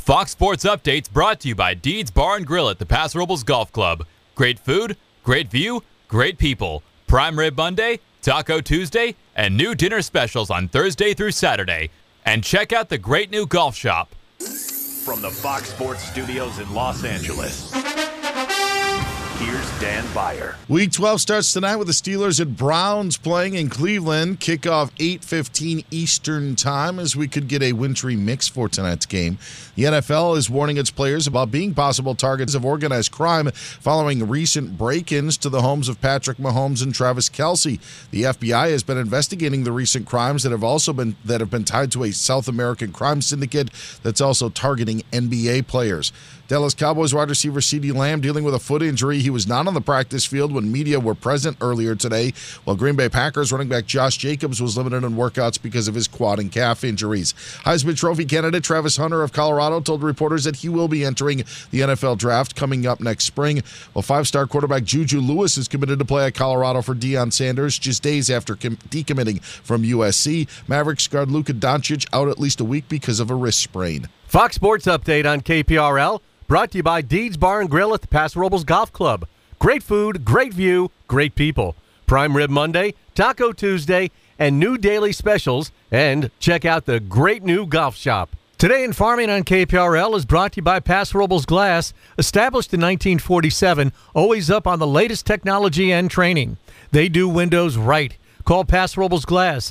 Fox Sports Updates brought to you by Deeds Bar and Grill at the Paso Robles Golf Club. Great food, great view, great people. Prime Rib Monday, Taco Tuesday, and new dinner specials on Thursday through Saturday. And check out the great new golf shop. From the Fox Sports Studios in Los Angeles, here's Dan Beyer. Week 12 starts tonight with the Steelers and Browns playing in Cleveland. Kickoff 8:15 Eastern time, as we could get a wintry mix for tonight's game. The NFL is warning its players about being possible targets of organized crime following recent break-ins to the homes of Patrick Mahomes and Travis Kelce. The FBI has been investigating the recent crimes that have been tied to a South American crime syndicate that's also targeting NBA players. Dallas Cowboys wide receiver CeeDee Lamb dealing with a foot injury. He was not on the practice field when media were present earlier today, while Green Bay Packers running back Josh Jacobs was limited in workouts because of his quad and calf injuries. Heisman Trophy candidate Travis Hunter of Colorado told reporters that he will be entering the NFL draft coming up next spring, while five-star quarterback Juju Lewis is committed to play at Colorado for Deion Sanders just days after decommitting from USC. Mavericks guard Luka Doncic out at least a week because of a wrist sprain. Fox Sports Update on KPRL. Brought to you by Deeds Bar and Grill at the Paso Robles Golf Club. Great food, great view, great people. Prime Rib Monday, Taco Tuesday, and new daily specials. And check out the great new golf shop. Today in Farming on KPRL is brought to you by Paso Robles Glass. Established in 1947, always up on the latest technology and training. They do windows right. Call Paso Robles Glass,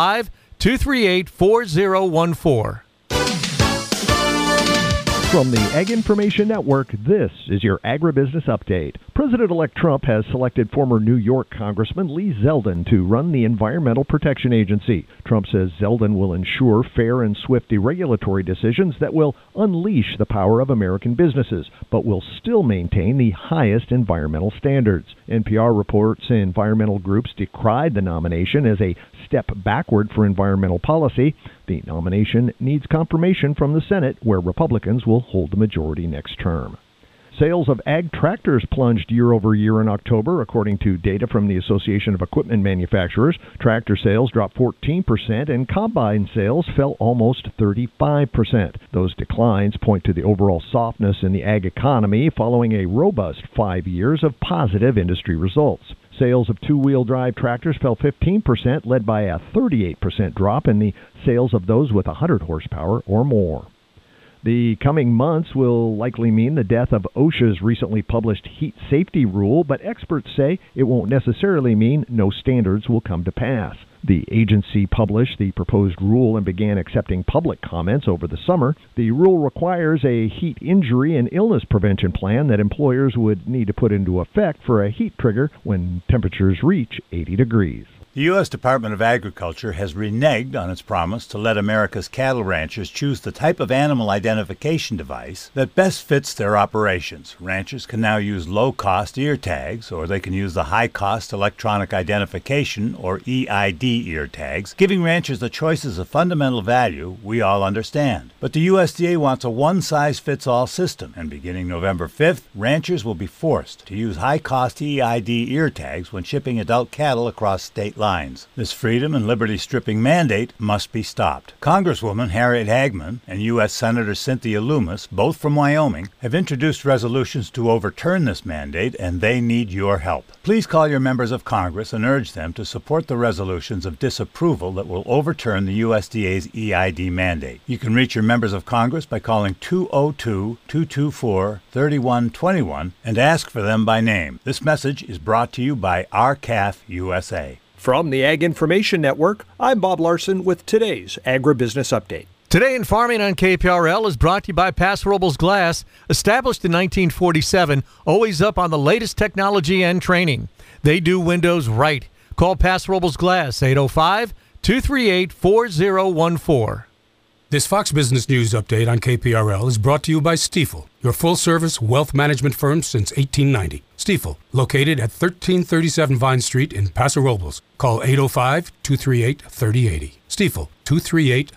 805-238-4014. From the Ag Information Network, this is your Agribusiness Update. President-elect Trump has selected former New York Congressman Lee Zeldin to run the Environmental Protection Agency. Trump says Zeldin will ensure fair and swift regulatory decisions that will unleash the power of American businesses, but will still maintain the highest environmental standards. NPR reports environmental groups decried the nomination as a step backward for environmental policy. The nomination needs confirmation from the Senate, where Republicans will hold the majority next term. Sales of ag tractors plunged year over year in October, according to data from the Association of Equipment Manufacturers. Tractor sales dropped 14% and combine sales fell almost 35%. Those declines point to the overall softness in the ag economy following a robust 5 years of positive industry results. Sales of two-wheel drive tractors fell 15%, led by a 38% drop in the sales of those with 100 horsepower or more. The coming months will likely mean the death of OSHA's recently published heat safety rule, but experts say it won't necessarily mean no standards will come to pass. The agency published the proposed rule and began accepting public comments over the summer. The rule requires a heat injury and illness prevention plan that employers would need to put into effect for a heat trigger when temperatures reach 80 degrees. The U.S. Department of Agriculture has reneged on its promise to let America's cattle ranchers choose the type of animal identification device that best fits their operations. Ranchers can now use low-cost ear tags, or they can use the high-cost electronic identification, or EID ear tags, giving ranchers the choices of fundamental value we all understand. But the USDA wants a one-size-fits-all system, and beginning November 5th, ranchers will be forced to use high-cost EID ear tags when shipping adult cattle across state lines. This freedom and liberty stripping mandate must be stopped. Congresswoman Harriet Hagman and U.S. Senator Cynthia Lummis, both from Wyoming, have introduced resolutions to overturn this mandate, and they need your help. Please call your members of Congress and urge them to support the resolutions of disapproval that will overturn the USDA's EID mandate. You can reach your members of Congress by calling 202-224-3121 and ask for them by name. This message is brought to you by RCAF USA. From the Ag Information Network, I'm Bob Larson with today's Agribusiness Update. Today in Farming on KPRL is brought to you by Paso Robles Glass. Established in 1947, always up on the latest technology and training. They do windows right. Call Paso Robles Glass, 805-238-4014. This Fox Business News Update on KPRL is brought to you by Stifel, your full-service wealth management firm since 1890. Stifel, located at 1337 Vine Street in Paso Robles. Call 805-238-3080. Stifel,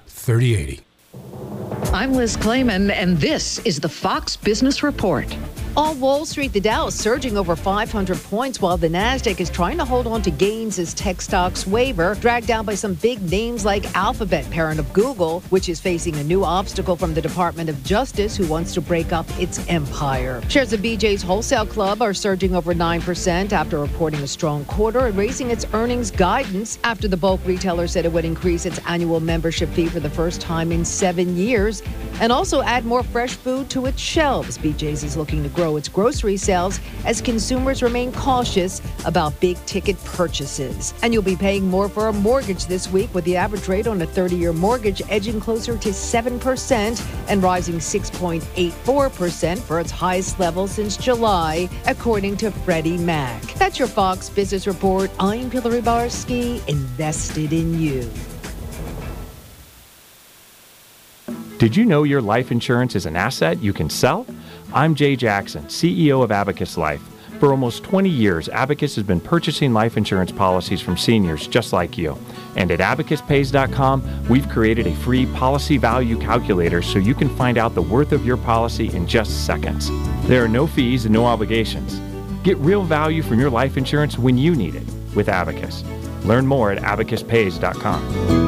238-3080. I'm Liz Clayman, and this is the Fox Business Report. On Wall Street, the Dow is surging over 500 points while the Nasdaq is trying to hold on to gains as tech stocks waver, dragged down by some big names like Alphabet, parent of Google, which is facing a new obstacle from the Department of Justice, who wants to break up its empire. Shares of BJ's Wholesale Club are surging over 9% after reporting a strong quarter and raising its earnings guidance after the bulk retailer said it would increase its annual membership fee for the first time in 7 years and also add more fresh food to its shelves. BJ's is looking to grow its grocery sales as consumers remain cautious about big-ticket purchases. And you'll be paying more for a mortgage this week, with the average rate on a 30-year mortgage edging closer to 7% and rising 6.84% for its highest level since July, according to Freddie Mac. That's your Fox Business Report. I'm Hillary Barsky, invested in you. Did you know your life insurance is an asset you can sell? I'm Jay Jackson, CEO of Abacus Life. For almost 20 years, Abacus has been purchasing life insurance policies from seniors just like you. And at abacuspays.com, we've created a free policy value calculator so you can find out the worth of your policy in just seconds. There are no fees and no obligations. Get real value from your life insurance when you need it with Abacus. Learn more at abacuspays.com.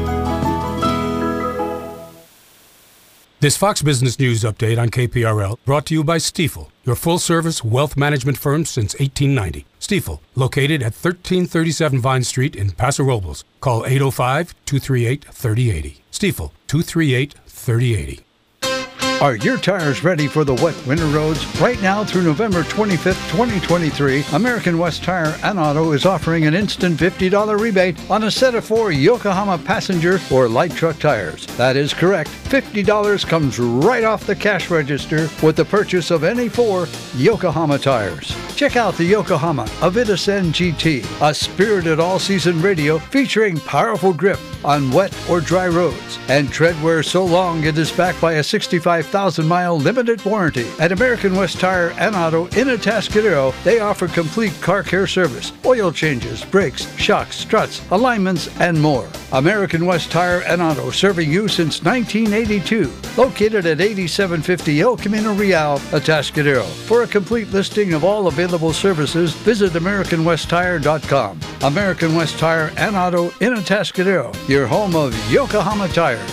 This Fox Business News update on KPRL brought to you by Stifel, your full-service wealth management firm since 1890. Stifel, located at 1337 Vine Street in Paso Robles. Call 805-238-3080. Stifel, 238-3080. Are your tires ready for the wet winter roads? Right now through November 25th, 2023, American West Tire and Auto is offering an instant $50 rebate on a set of 4 Yokohama passenger or light truck tires. That is correct. $50 comes right off the cash register with the purchase of any 4 Yokohama tires. Check out the Yokohama Avitas NGT, a spirited all-season radio featuring powerful grip on wet or dry roads and treadwear so long it is backed by a 65,000-mile limited warranty. At American West Tire and Auto in Atascadero, they offer complete car care service, oil changes, brakes, shocks, struts, alignments, and more. American West Tire and Auto, serving you since 1982. Located at 8750 El Camino Real, Atascadero. For a complete listing of all available services, visit AmericanWestTire.com. American West Tire and Auto in Atascadero, your home of Yokohama tires.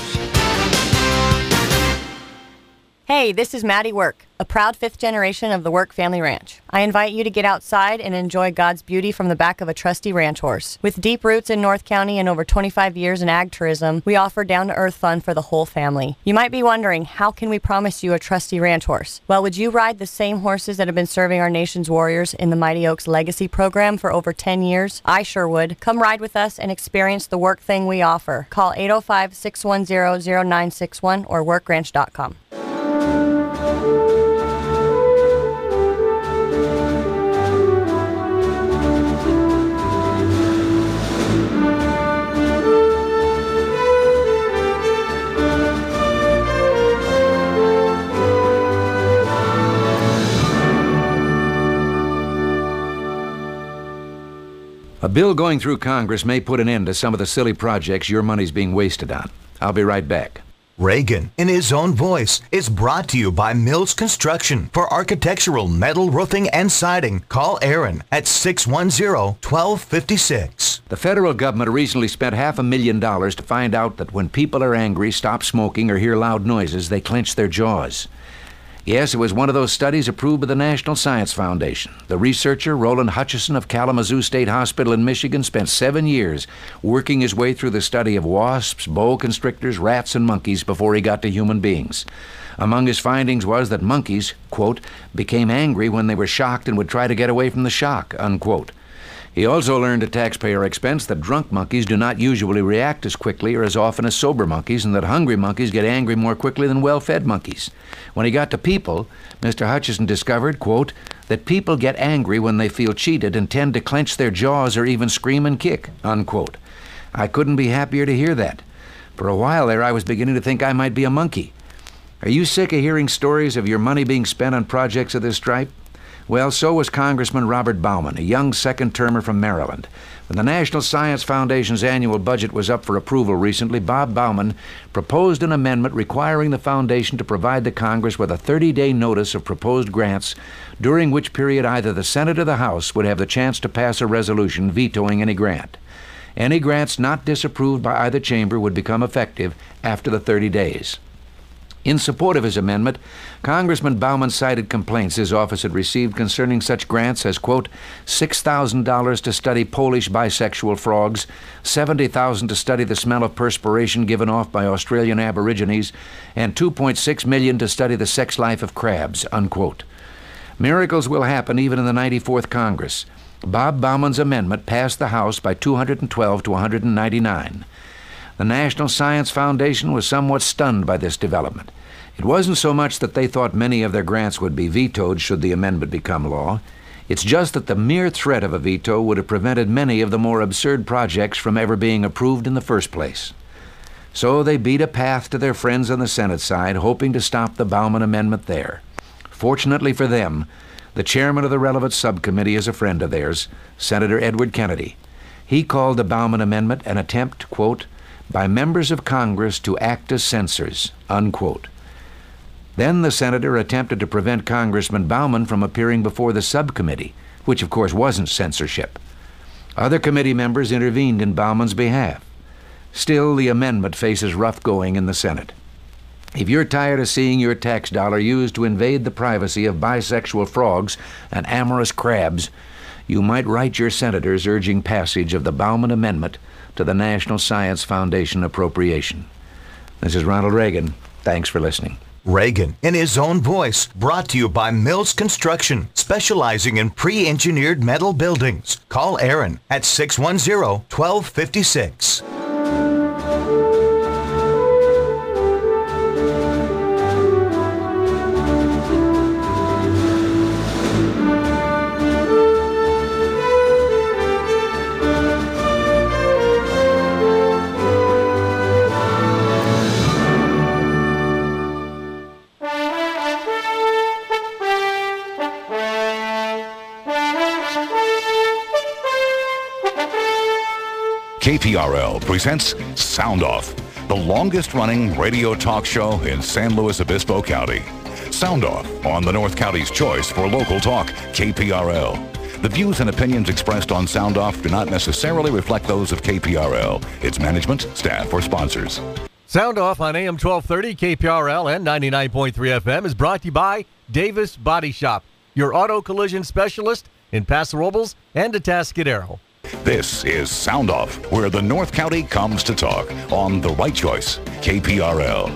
Hey, this is Maddie Work, a proud 5th generation of the Work family ranch. I invite you to get outside and enjoy God's beauty from the back of a trusty ranch horse. With deep roots in North County and over 25 years in ag tourism, we offer down-to-earth fun for the whole family. You might be wondering, how can we promise you a trusty ranch horse? Well, would you ride the same horses that have been serving our nation's warriors in the Mighty Oaks Legacy program for over 10 years? I sure would. Come ride with us and experience the Work thing we offer. Call 805-610-0961 or workranch.com. A bill going through Congress may put an end to some of the silly projects your money's being wasted on. I'll be right back. Reagan, in his own voice, is brought to you by Mills Construction. For architectural, metal, roofing, and siding, call Aaron at 610-1256. The federal government recently spent $500,000 to find out that when people are angry, stop smoking, or hear loud noises, they clench their jaws. Yes, it was one of those studies approved by the National Science Foundation. The researcher, Roland Hutchison of Kalamazoo State Hospital in Michigan, spent 7 years working his way through the study of wasps, boa constrictors, rats, and monkeys before he got to human beings. Among his findings was that monkeys, quote, became angry when they were shocked and would try to get away from the shock, unquote. He also learned at taxpayer expense that drunk monkeys do not usually react as quickly or as often as sober monkeys, and that hungry monkeys get angry more quickly than well-fed monkeys. When he got to people, Mr. Hutchison discovered, quote, that people get angry when they feel cheated and tend to clench their jaws or even scream and kick, unquote. I couldn't be happier to hear that. For a while there, I was beginning to think I might be a monkey. Are you sick of hearing stories of your money being spent on projects of this stripe? Well, so was Congressman Robert Bauman, a young second-termer from Maryland. When the National Science Foundation's annual budget was up for approval recently, Bob Bauman proposed an amendment requiring the foundation to provide the Congress with a 30-day notice of proposed grants, during which period either the Senate or the House would have the chance to pass a resolution vetoing any grant. Any grants not disapproved by either chamber would become effective after the 30 days. In support of his amendment, Congressman Bauman cited complaints his office had received concerning such grants as, quote, $6,000 to study Polish bisexual frogs, $70,000 to study the smell of perspiration given off by Australian Aborigines, and $2.6 million to study the sex life of crabs, unquote. Miracles will happen even in the 94th Congress. Bob Bauman's amendment passed the House by 212 to 199. The National Science Foundation was somewhat stunned by this development. It wasn't so much that they thought many of their grants would be vetoed should the amendment become law. It's just that the mere threat of a veto would have prevented many of the more absurd projects from ever being approved in the first place. So they beat a path to their friends on the Senate side, hoping to stop the Bauman amendment there. Fortunately for them, the chairman of the relevant subcommittee is a friend of theirs, Senator Edward Kennedy. He called the Bauman amendment an attempt, quote, by members of Congress to act as censors, unquote. Then the senator attempted to prevent Congressman Bauman from appearing before the subcommittee, which of course wasn't censorship. Other committee members intervened in Bauman's behalf. Still, the amendment faces rough going in the Senate. If you're tired of seeing your tax dollar used to invade the privacy of bisexual frogs and amorous crabs, you might write your senators urging passage of the Bauman Amendment to the National Science Foundation appropriation. This is Ronald Reagan. Thanks for listening. Reagan, in his own voice, brought to you by Mills Construction, specializing in pre-engineered metal buildings. Call Aaron at 610-1256. KPRL presents Sound Off, the longest-running radio talk show in San Luis Obispo County. Sound Off on the North County's choice for local talk, KPRL. The views and opinions expressed on Sound Off do not necessarily reflect those of KPRL, its management, staff, or sponsors. Sound Off on AM 1230, KPRL, and 99.3 FM is brought to you by Davis Body Shop, your auto collision specialist in Paso Robles and Atascadero. This is Sound Off, where the North County comes to talk on The Right Choice, KPRL.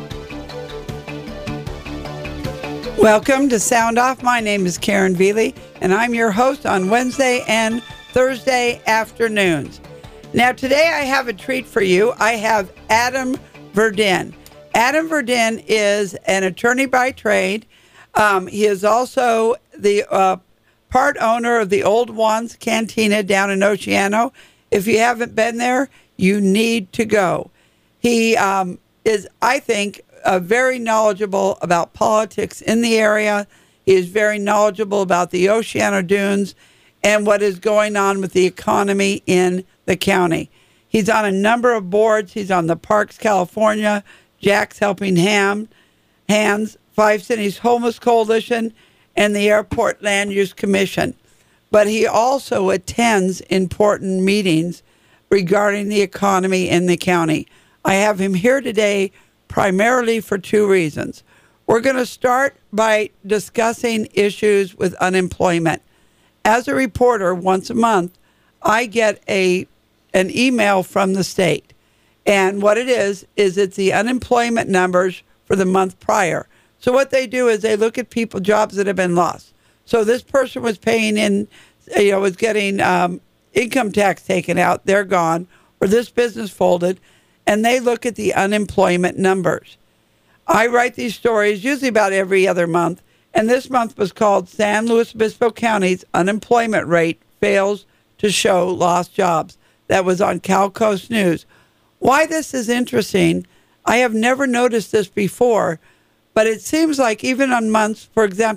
Welcome to Sound Off. My name is Karen Veely, and I'm your host on Wednesday and Thursday afternoons. Now, today I have a treat for you. I have Adam Verdin. Adam Verdin is an attorney by trade. He is also the part owner of the Old Juan's Cantina down in Oceano. If you haven't been there, you need to go. He is, I think, very knowledgeable about politics in the area. He is very knowledgeable about the Oceano Dunes and what is going on with the economy in the county. He's on a number of boards. He's on the Parks California, Jack's Helping Hands, Five Cities Homeless Coalition, and the Airport Land Use Commission. But he also attends important meetings regarding the economy in the county. I have him here today primarily for two reasons. We're going to start by discussing issues with unemployment. As a reporter, once a month, I get an email from the state. And what it is it's the unemployment numbers for the month prior. So what they do is they look at jobs that have been lost. So this person was paying in, was getting income tax taken out, they're gone, or this business folded, and they look at the unemployment numbers. I write these stories usually about every other month, and this month was called San Luis Obispo County's Unemployment Rate Fails to Show Lost Jobs. That was on Cal Coast News. Why this is interesting, I have never noticed this before, but it seems like even on months, for example,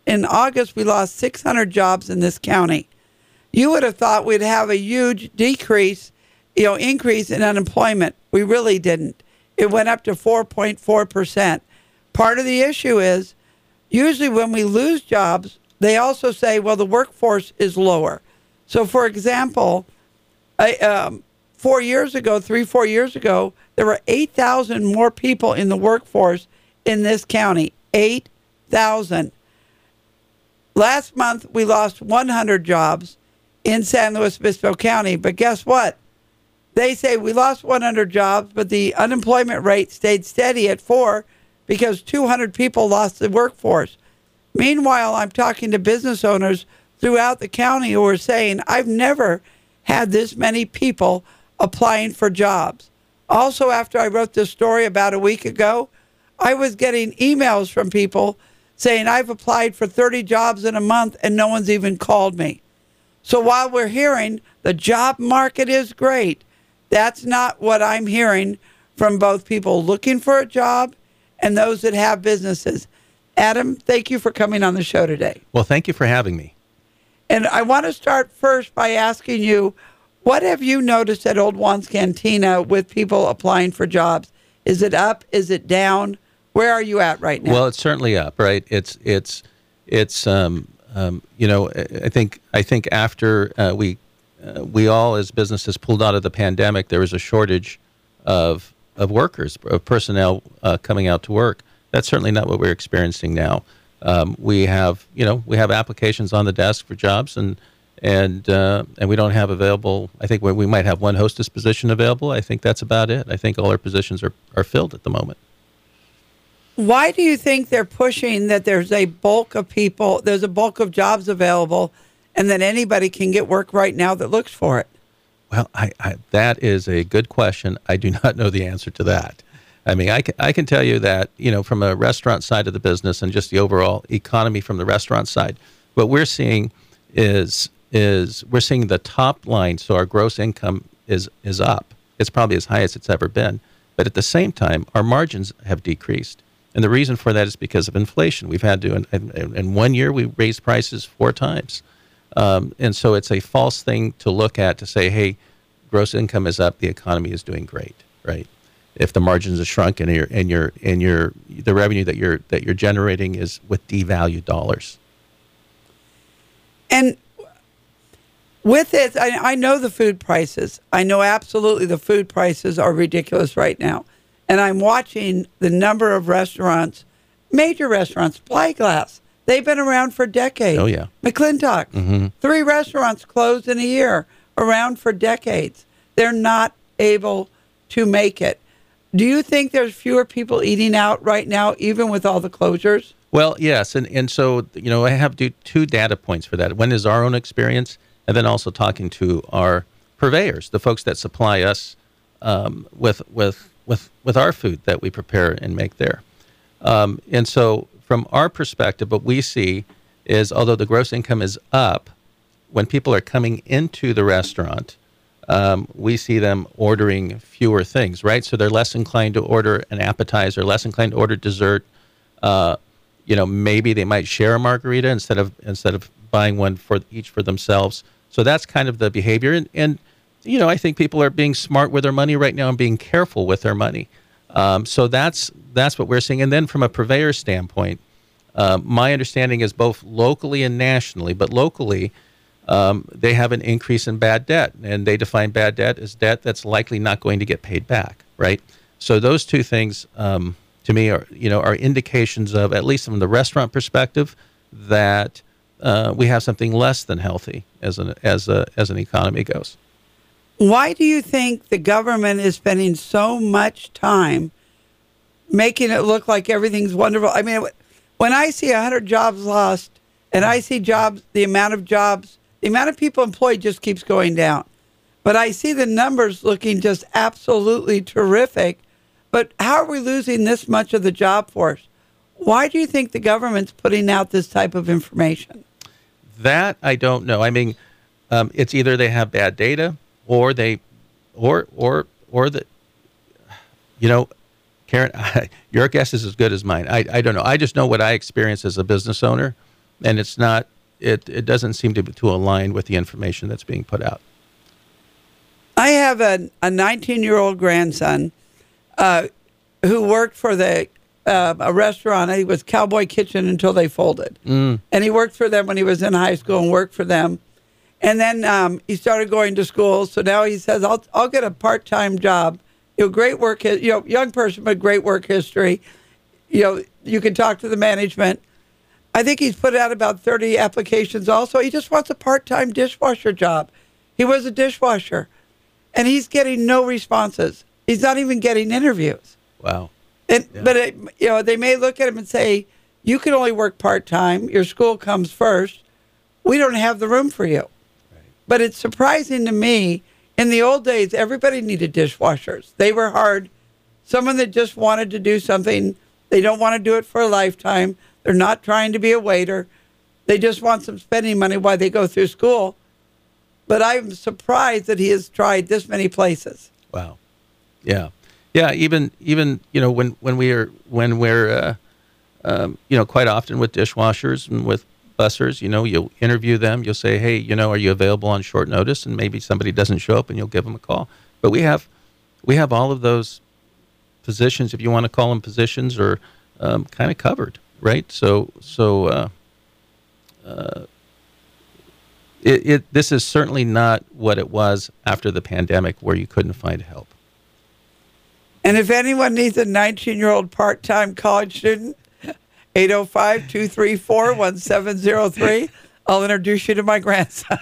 in August, we lost 600 jobs in this county. You would have thought we'd have a huge increase in unemployment. We really didn't. It went up to 4.4%. Part of the issue is usually when we lose jobs, they also say, well, the workforce is lower. So, for example, 4 years ago, 4 years ago, there were 8,000 more people in the workforce in this county. 8,000. Last month, we lost 100 jobs in San Luis Obispo County. But guess what? They say we lost 100 jobs, but the unemployment rate stayed steady at 4 because 200 people lost the workforce. Meanwhile, I'm talking to business owners throughout the county who are saying, I've never had this many people applying for jobs. Also, after I wrote this story about a week ago, I was getting emails from people saying, I've applied for 30 jobs in a month and no one's even called me. So while we're hearing the job market is great, that's not what I'm hearing from both people looking for a job and those that have businesses. Adam, thank you for coming on the show today. Well, thank you for having me. And I want to start first by asking you, what have you noticed at Old Juan's Cantina with people applying for jobs? Is it up? Is it down? Where are you at right now? Well, it's certainly up, right? It's I think after we all as businesses pulled out of the pandemic, there was a shortage of workers, of personnel coming out to work. That's certainly not what we're experiencing now. We have applications on the desk for jobs, and we don't have available. I think we might have one hostess position available. I think that's about it. I think all our positions are filled at the moment. Why do you think they're pushing that there's a bulk of people, there's a bulk of jobs available, and that anybody can get work right now that looks for it? Well, that is a good question. I do not know the answer to that. I mean, I can tell you that, from a restaurant side of the business and just the overall economy from the restaurant side, what we're seeing is we're seeing the top line. So our gross income is up. It's probably as high as it's ever been. But at the same time, our margins have decreased. And the reason for that is because of inflation. We've had to, in 1 year, we raised prices 4 times. And so it's a false thing to look at to say, hey, gross income is up, the economy is doing great, right? If the margins are shrunk and the revenue that you're generating is with devalued dollars. And with it, I know the food prices. I know absolutely the food prices are ridiculous right now. And I'm watching the number of restaurants, major restaurants, Spyglass. They've been around for decades. Oh, yeah. McClintock, 3 restaurants closed in a year, around for decades. They're not able to make it. Do you think there's fewer people eating out right now, even with all the closures? Well, yes. And so, I have 2 data points for that. One is our own experience, and then also talking to our purveyors, the folks that supply us with our food that we prepare and make there. And so from our perspective, what we see is, although the gross income is up, when people are coming into the restaurant, we see them ordering fewer things, right? So they're less inclined to order an appetizer, less inclined to order dessert. Maybe they might share a margarita instead of buying one for each for themselves. So that's kind of the behavior. And I think people are being smart with their money right now and being careful with their money. So that's what we're seeing. And then from a purveyor standpoint, my understanding is both locally and nationally, but locally, they have an increase in bad debt, and they define bad debt as debt that's likely not going to get paid back, right? So those 2 things, to me, are indications of, at least from the restaurant perspective, that we have something less than healthy as an economy goes. Why do you think the government is spending so much time making it look like everything's wonderful? I mean, when I see 100 jobs lost and I see the amount of people employed just keeps going down. But I see the numbers looking just absolutely terrific. But how are we losing this much of the job force? Why do you think the government's putting out this type of information? That I don't know. I mean, it's either they have bad data, or Karen, your guess is as good as mine. I don't know. I just know what I experience as a business owner. and it's not. It doesn't seem to align with the information that's being put out. I have a 19-year-old grandson who worked for a restaurant. He was Cowboy Kitchen until they folded. And he worked for them when he was in high school and worked for them. And then he started going to school. So now he says, I'll get a part-time job. Great work, young person, but great work history. You can talk to the management. I think he's put out about 30 applications also. He just wants a part-time dishwasher job. He was a dishwasher. And he's getting no responses. He's not even getting interviews. Wow. And, yeah. But they may look at him and say, you can only work part-time. Your school comes first. We don't have the room for you. Right. But it's surprising to me, in the old days, everybody needed dishwashers. They were hard. Someone that just wanted to do something, they don't want to do it for a lifetime. They're not trying to be a waiter. They just want some spending money while they go through school. But I'm surprised that he has tried this many places. Wow. Yeah. Yeah. Even when we're quite often with dishwashers and with bussers, you'll interview them. You'll say, hey, are you available on short notice? And maybe somebody doesn't show up, and you'll give them a call. But we have all of those positions, if you want to call them positions, or kind of covered, right? This is certainly not what it was after the pandemic, where you couldn't find help. And if anyone needs a 19-year-old part-time college student, 805-234-1703, I'll introduce you to my grandson.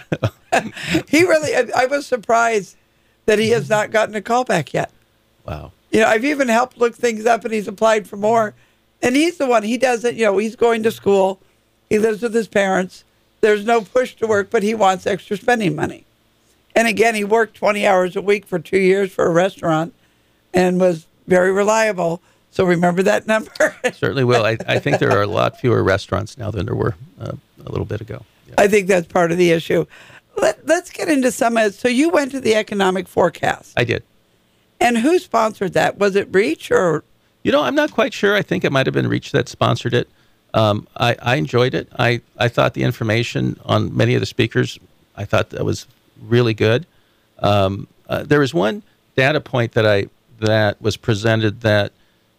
I was surprised that he has not gotten a call back yet. Wow. I've even helped look things up, and he's applied for more. And he's the one, he doesn't, he's going to school. He lives with his parents. There's no push to work, but he wants extra spending money. And again, he worked 20 hours a week for 2 years for a restaurant and was very reliable. So remember that number? Certainly will. I think there are a lot fewer restaurants now than there were a little bit ago. Yeah. I think that's part of the issue. Let's get into some. So you went to the economic forecast. I did. And who sponsored that? Was it Reach or? I'm not quite sure. I think it might have been Reach that sponsored it. I enjoyed it. I thought the information on many of the speakers, I thought that was really good. There was one data point that was presented that,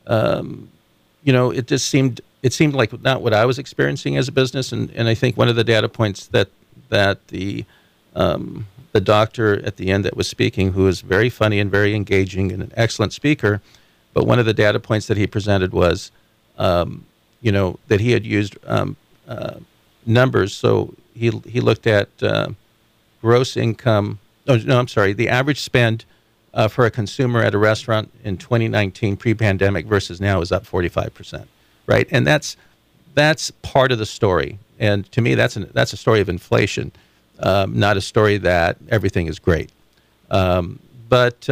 it just seemed like not what I was experiencing as a business. And I think one of the data points that the doctor at the end that was speaking, who was very funny and very engaging and an excellent speaker, but one of the data points that he presented was, that he had used numbers. So he looked at gross income. The average spend for a consumer at a restaurant in 2019 pre-pandemic versus now is up 45%, right? And that's part of the story. And to me, that's a story of inflation, not a story that everything is great. But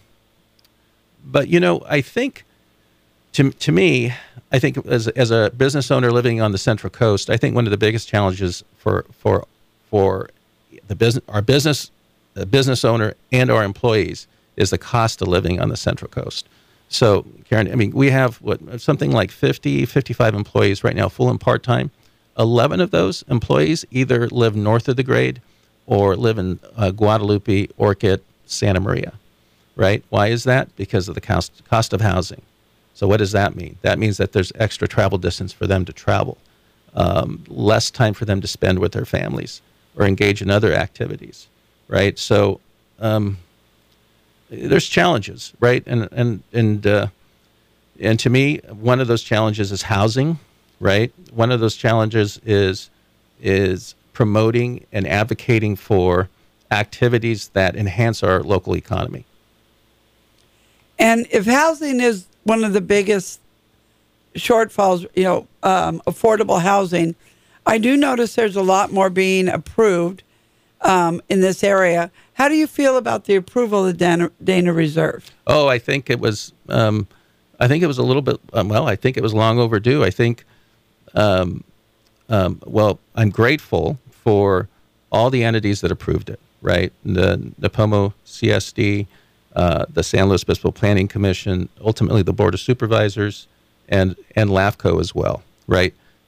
I think. To me, I think as a business owner living on the Central Coast, I think one of the biggest challenges for the business owner and our employees is the cost of living on the Central Coast. So, Karen, we have something like 55 employees right now, full and part-time. 11 of those employees either live north of the grade or live in Guadalupe, Orchid, Santa Maria, right? Why is that? Because of the cost of housing. So what does that mean? That means that there's extra travel distance for them to travel, less time for them to spend with their families or engage in other activities, right? So there's challenges, right? And to me, one of those challenges is housing, right? One of those challenges is promoting and advocating for activities that enhance our local economy. And if housing is one of the biggest shortfalls, affordable housing, I do notice there's a lot more being approved in this area. How do you feel about the approval of the Dana Reserve? Oh, I think it was a little bit, I think it was long overdue. I think, I'm grateful for all the entities that approved it, right? The NAPOMO CSD, the San Luis Obispo Planning Commission, ultimately the Board of Supervisors, and LAFCO as well, right?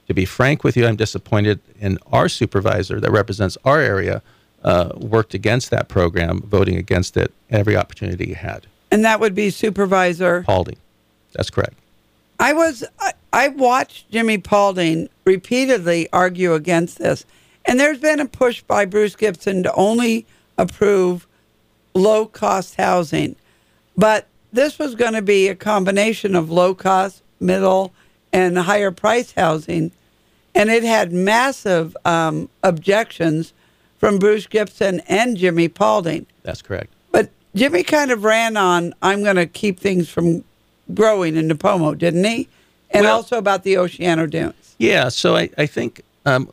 To be frank with you, I'm disappointed in our supervisor that represents our area worked against that program, voting against it every opportunity he had. And that would be Supervisor Paulding. That's correct. I watched Jimmy Paulding repeatedly argue against this, and there's been a push by Bruce Gibson to only approve low-cost housing. But this was going to be a combination of low-cost, middle, and higher-price housing, and it had massive objections from Bruce Gibson and Jimmy Paulding. That's correct. But Jimmy kind of ran on, I'm going to keep things from growing in Nipomo, didn't he? And also about the Oceano Dunes. Yeah, so I think, I'm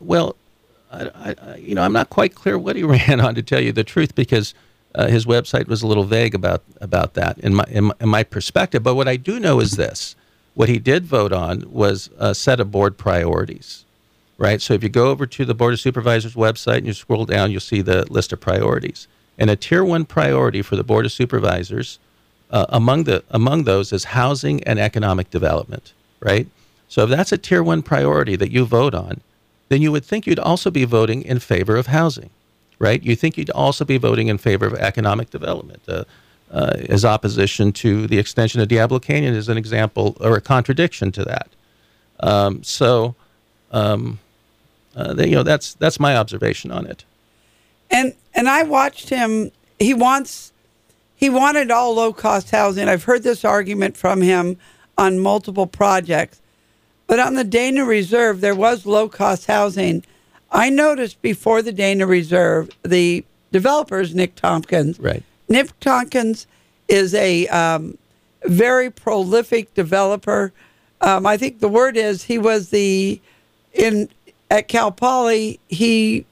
not quite clear what he ran on, to tell you the truth, because his website was a little vague about that in my perspective. But what I do know is this. What he did vote on was a set of board priorities, right? So if you go over to the Board of Supervisors website and you scroll down, you'll see the list of priorities. And a Tier 1 priority for the Board of Supervisors, among those is housing and economic development, right? So if that's a Tier 1 priority that you vote on, then you would think you'd also be voting in favor of housing, right? You think you'd also be voting in favor of economic development. As opposition to the extension of Diablo Canyon is an example or a contradiction to that. That's my observation on it. And I watched him. He wanted all low-cost housing. I've heard this argument from him on multiple projects. But on the Dana Reserve, there was low-cost housing. I noticed before the Dana Reserve, the developers, Nick Tompkins. Right. Nick Tompkins is a very prolific developer. I think the word is he was at Cal Poly, he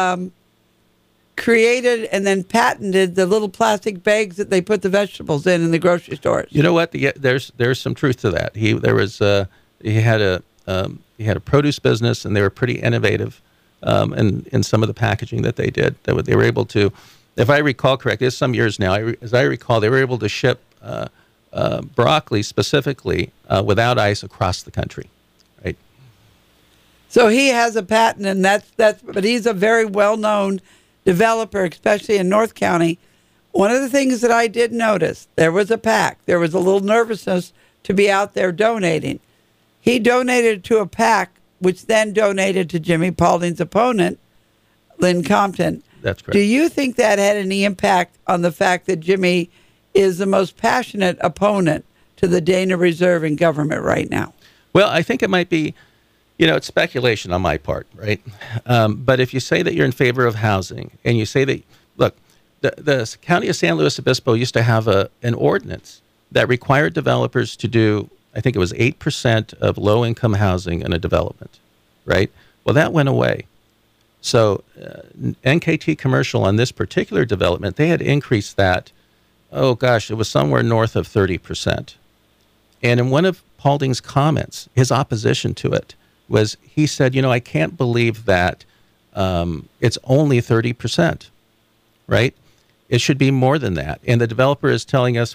created and then patented the little plastic bags that they put the vegetables in the grocery stores. You know what? There's some truth to that. He had a produce business, and they were pretty innovative in some of the packaging that they did. They were able to, if I recall correctly, it's some years now. As I recall, they were able to ship broccoli specifically without ice across the country, right? So he has a patent, and but he's a very well-known developer, especially in North County. One of the things that I did notice, there was a PAC. There was a little nervousness to be out there donating. He donated to a PAC, which then donated to Jimmy Paulding's opponent, Lynn Compton. That's correct. Do you think that had any impact on the fact that Jimmy is the most passionate opponent to the Dana Reserve in government right now? Well, I think it might be, it's speculation on my part, right? But if you say that you're in favor of housing, and you say that, look, the County of San Luis Obispo used to have an ordinance that required developers to do, I think it was 8% of low-income housing in a development, right? Well, that went away. So NKT Commercial on this particular development, they had increased that, it was somewhere north of 30%. And in one of Paulding's comments, his opposition to it was, he said, I can't believe that it's only 30%, right? It should be more than that. And the developer is telling us,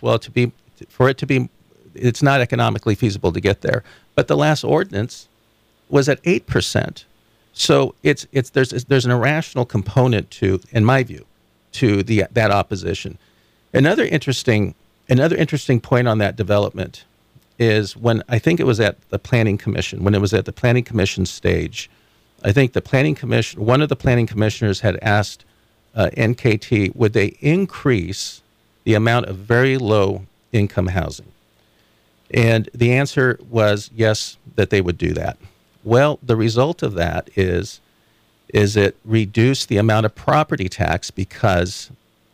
it's not economically feasible to get there. But the last ordinance was at 8%. So there's an irrational component to, in my view, to that opposition. Another interesting point on that development is when I think it was at the Planning Commission, when it was at the Planning Commission stage, I think one of the planning commissioners had asked NKT, would they increase the amount of very low income housing? And the answer was yes, that they would do that. Well, the result of that is it reduced the amount of property tax because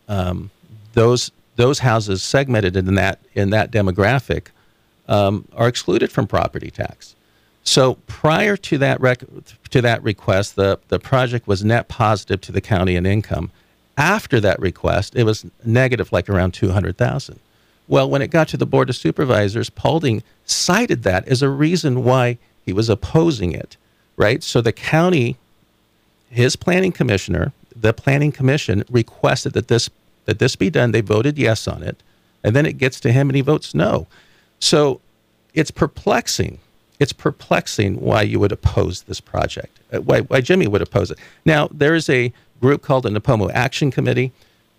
those houses segmented in that demographic are excluded from property tax. So prior to that request, the project was net positive to the county in income. After that request, it was negative, like around $200,000. Well, when it got to the Board of Supervisors, Paulding cited that as a reason why he was opposing it, right? So the county, his planning commissioner, the planning commission requested that this be done. They voted yes on it, and then it gets to him and he votes no. So it's perplexing it's perplexing why you would oppose this project, why Jimmy would oppose it. Now, there is a group called the Nipomo Action Committee.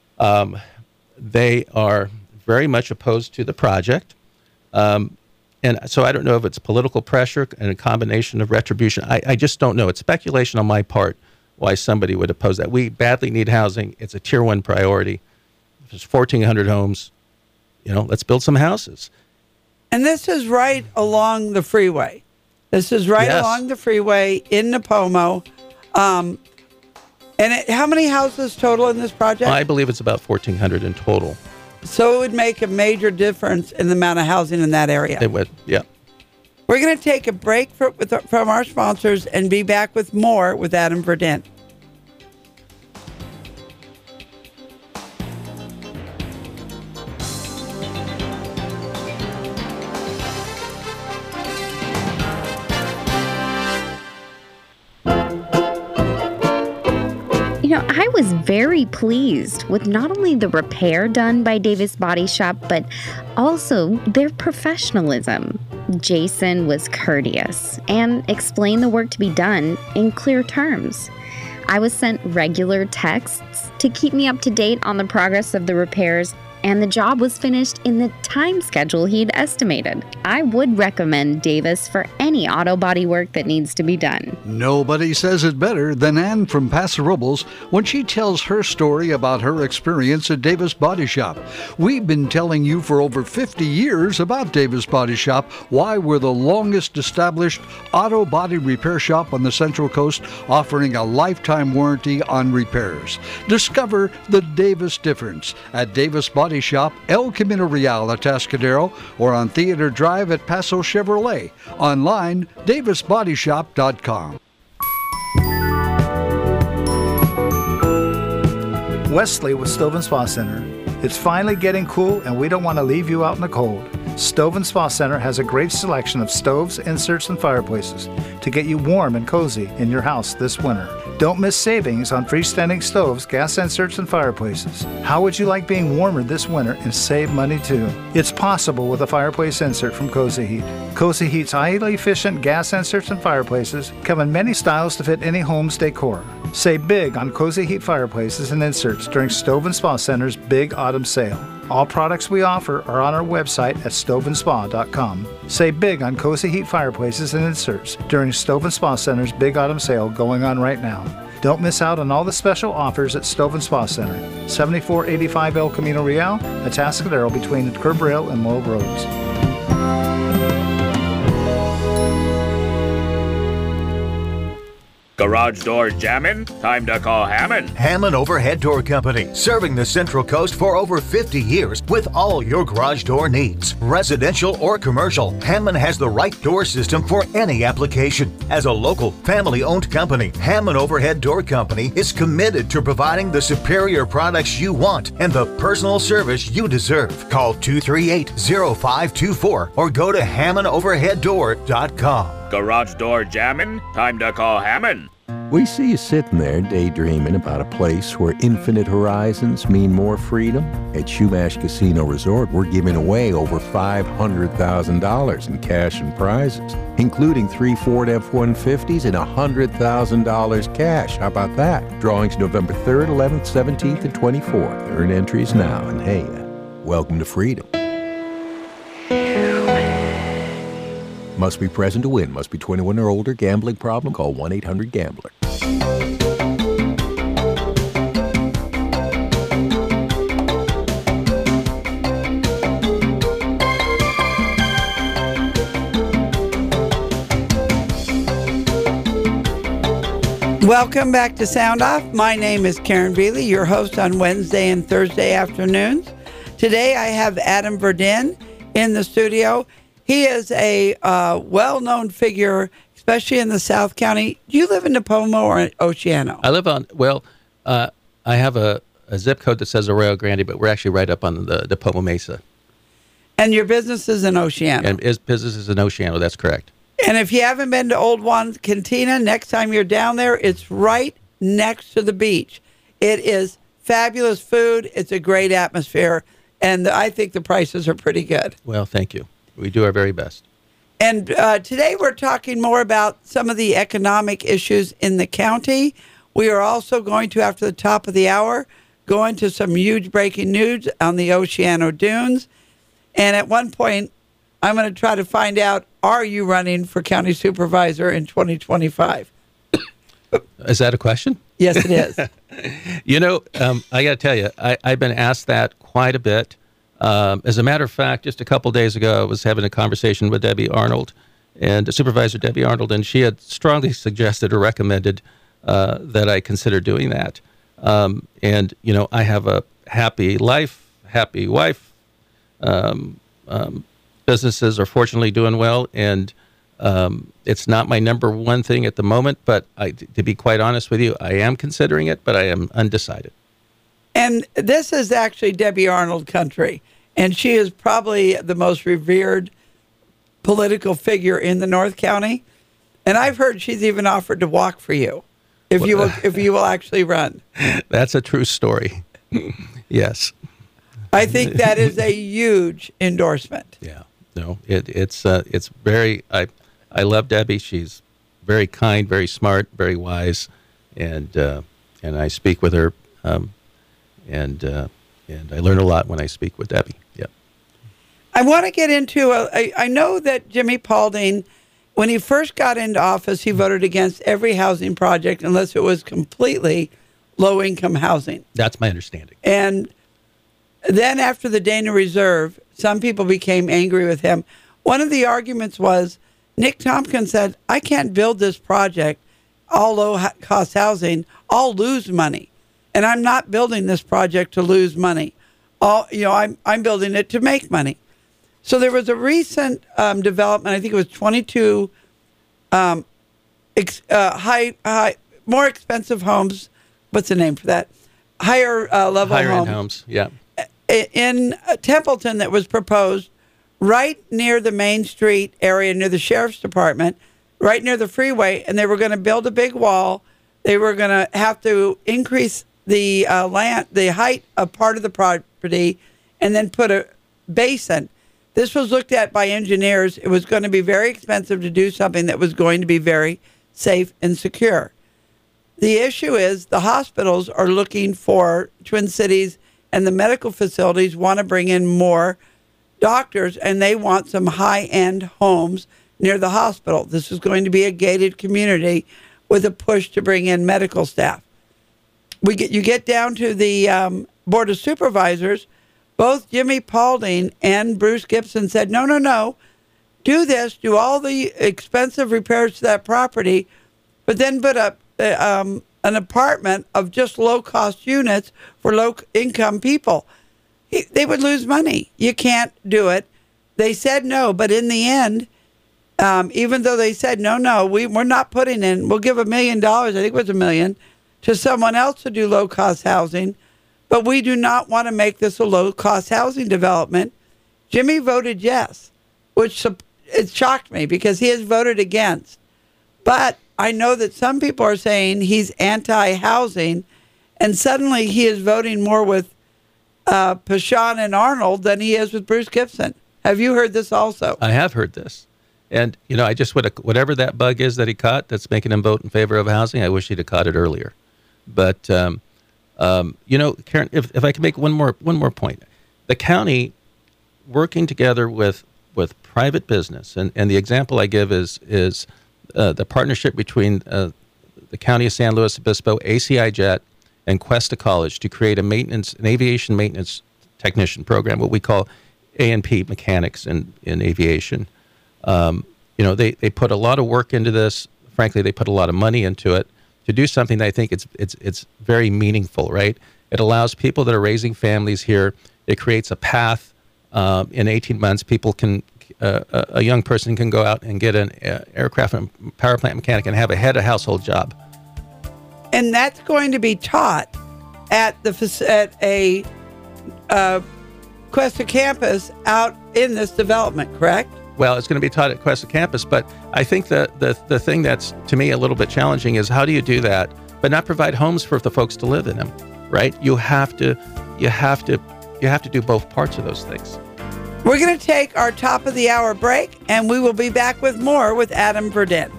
They are very much opposed to the project. And so I don't know if it's political pressure and a combination of retribution. I just don't know. It's speculation on my part why somebody would oppose that. We badly need housing. It's a tier 1 priority. There's 1,400 homes. Let's build some houses. And this is right along the freeway. This is right along the freeway in Nipomo. And how many houses total in this project? I believe it's about 1,400 in total. So it would make a major difference in the amount of housing in that area. It would, yeah. We're going to take a break from our sponsors and be back with more with Adam Verdin. I was very pleased with not only the repair done by Davis Body Shop, but also their professionalism. Jason was courteous and explained the work to be done in clear terms. I was sent regular texts to keep me up to date on the progress of the repairs, and the job was finished in the time schedule he'd estimated. I would recommend Davis for any auto body work that needs to be done. Nobody says it better than Ann from Paso Robles when she tells her story about her experience at Davis Body Shop. We've been telling you for over 50 years about Davis Body Shop, why we're the longest established auto body repair shop on the Central Coast, offering a lifetime warranty on repairs. Discover the Davis difference at Davis Body Shop, El Camino Real Atascadero, or on Theater Drive at Paso Chevrolet. Online, davisbodyshop.com. Wesley with Stove and Spa Center. It's finally getting cool and we don't want to leave you out in the cold. Stove and Spa Center has a great selection of stoves, inserts, and fireplaces to get you warm and cozy in your house this winter. Don't miss savings on freestanding stoves, gas inserts, and fireplaces. How would you like being warmer this winter and save money too? It's possible with a fireplace insert from Cozy Heat. Cozy Heat's highly efficient gas inserts and fireplaces come in many styles to fit any home's decor. Save big on Cozy Heat fireplaces and inserts during Stove and Spa Center's Big Autumn Sale. All products we offer are on our website at stoveandspa.com. Save big on Cozy Heat fireplaces and inserts during Stove and Spa Center's Big Autumn Sale going on right now. Don't miss out on all the special offers at Stove and Spa Center, 7485 El Camino Real, Atascadero between Curb Rail and Morrill Roads. Garage door jamming? Time to call Hammond. Hammond Overhead Door Company, serving the Central Coast for over 50 years with all your garage door needs. Residential or commercial, Hammond has the right door system for any application. As a local, family-owned company, Hammond Overhead Door Company is committed to providing the superior products you want and the personal service you deserve. Call 238-0524 or go to HammondOverheadDoor.com. Garage door jamming? Time to call Hammond. We see you sitting there daydreaming about a place where infinite horizons mean more freedom. At Shumash Casino Resort, we're giving away over $500,000 in cash and prizes, including 3 Ford F-150s and $100,000 cash. How about that? Drawings November 3rd, 11th, 17th, and 24th. Earn entries now, and hey, welcome to freedom. Must be present to win. Must be 21 or older. Gambling problem? Call 1-800-GAMBLER. Welcome back to Sound Off. My name is Karen Veely, your host on Wednesday and Thursday afternoons. Today I have Adam Verdin in the studio. He is a well-known figure, especially in the South County. Do you live in Nipomo or Oceano? I live on, I have a zip code that says Arroyo Grande, but we're actually right up on the Nipomo Mesa. And your business is in Oceano? And his business is in Oceano, that's correct. And if you haven't been to Old Juan's Cantina, next time you're down there, it's right next to the beach. It is fabulous food. It's a great atmosphere. And I think the prices are pretty good. Well, thank you. We do our very best. And today we're talking more about some of the economic issues in the county. We are also going to, after the top of the hour, go into some huge breaking news on the Oceano Dunes. And at one point, I'm going to try to find out, are you running for county supervisor in 2025? Is that a question? Yes, it is. I got to tell you, I've been asked that quite a bit. As a matter of fact, just a couple days ago, I was having a conversation with Debbie Arnold, and Supervisor Debbie Arnold, and she had strongly suggested or recommended that I consider doing that. And, I have a happy life, happy wife. Businesses are fortunately doing well, and it's not my number one thing at the moment, but to be quite honest with you, I am considering it, but I am undecided. And this is actually Debbie Arnold country, and she is probably the most revered political figure in the North County. And I've heard she's even offered to walk for you if you will actually run. That's a true story. Yes. I think that is a huge endorsement. Yeah. No, it's very. I love Debbie. She's very kind, very smart, very wise, and I speak with her, and I learn a lot when I speak with Debbie. Yeah. I want to get into. I know that Jimmy Paulding, when he first got into office, he voted against every housing project unless it was completely low-income housing. That's my understanding. And then after the Dana Reserve, some people became angry with him. One of the arguments was Nick Tompkins said, I can't build this project, all low-cost housing. I'll lose money. And I'm not building this project to lose money. I'm building it to make money. So there was a recent development, I think it was 22 more expensive homes. What's the name for that? Higher level homes. Yeah. In Templeton that was proposed right near the Main Street area, near the Sheriff's Department, right near the freeway, and they were going to build a big wall. They were going to have to increase the height of part of the property, and then put a basin. This was looked at by engineers. It was going to be very expensive to do something that was going to be very safe and secure. The issue is the hospitals are looking for Twin Cities, and the medical facilities want to bring in more doctors, and they want some high-end homes near the hospital. This is going to be a gated community with a push to bring in medical staff. You get down to the Board of Supervisors, both Jimmy Paulding and Bruce Gibson said, no, do this, do all the expensive repairs to that property, but then put up an apartment of just low-cost units for low-income people. They would lose money. You can't do it. They said no, but in the end, even though they said, no, we're not putting in, we'll give $1 million, I think it was $1 million, to someone else to do low-cost housing, but we do not want to make this a low-cost housing development. Jimmy voted yes, which it shocked me because he has voted against. But I know that some people are saying he's anti-housing, and suddenly he is voting more with Pashan and Arnold than he is with Bruce Gibson. Have you heard this also? I have heard this. And, I just whatever that bug is that he caught that's making him vote in favor of housing, I wish he'd have caught it earlier. But, Karen, if I can make one more point. The county working together with private business, and the example I give is the partnership between the County of San Luis Obispo, ACI Jet, and Cuesta College to create an aviation maintenance technician program, what we call A&P mechanics in aviation. They put a lot of work into this. Frankly, they put a lot of money into it to do something that I think it's very meaningful, right? It allows people that are raising families here. It creates a path. In 18 months, people can a young person can go out and get an aircraft and power plant mechanic and have a head of household job. And that's going to be taught at a Cuesta campus out in this development, correct? Well, it's going to be taught at Cuesta campus, but I think the thing that's to me a little bit challenging is how do you do that, but not provide homes for the folks to live in them, right? You have to do both parts of those things. We're going to take our top of the hour break, and we will be back with more with Adam Verdin.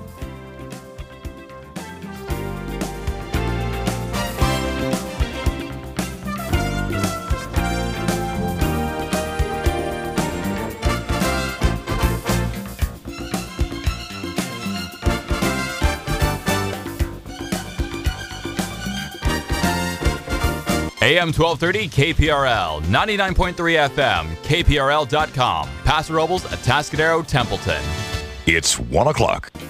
AM 1230 KPRL, 99.3 FM, KPRL.com, Paso Robles, Atascadero, Templeton. It's 1 o'clock.